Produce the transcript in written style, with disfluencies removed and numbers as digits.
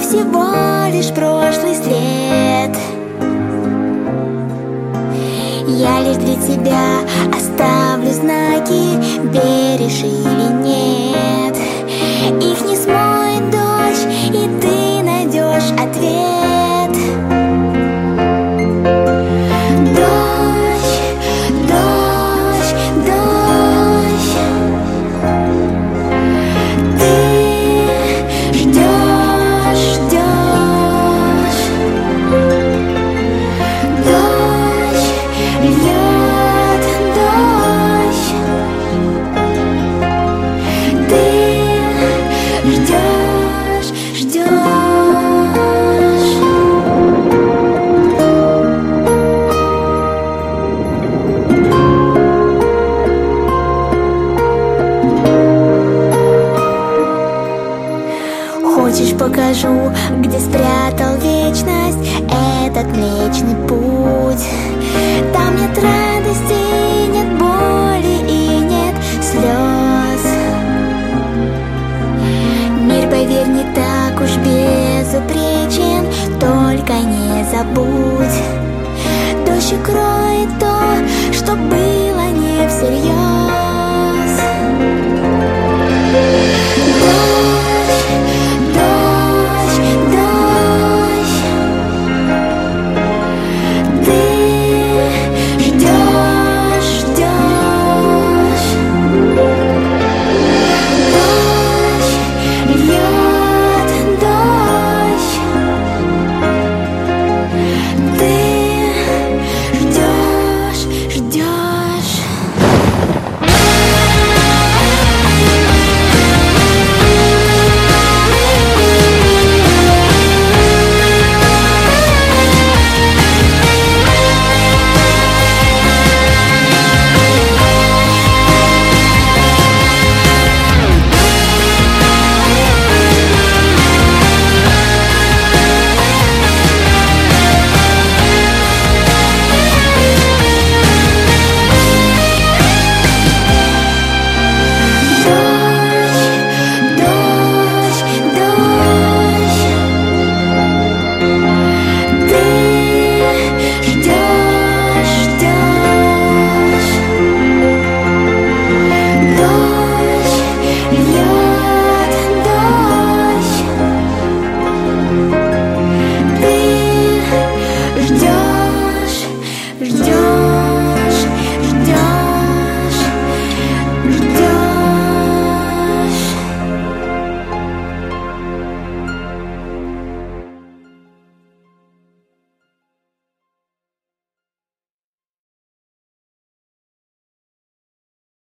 всего лишь прошлый след. Я лишь для тебя оставлю знаки, веришь или нет. Их не смоет дождь, и ты найдешь ответ. Дождь, дождь, дождь. Ты ждешь, ждешь. Дождь льет, дождь. Ты ждешь, ждешь. Хочешь, покажу, где спрятал вечность этот Млечный Путь. Там нет радости, нет боли и нет слез. Мир, поверь, не так уж беден.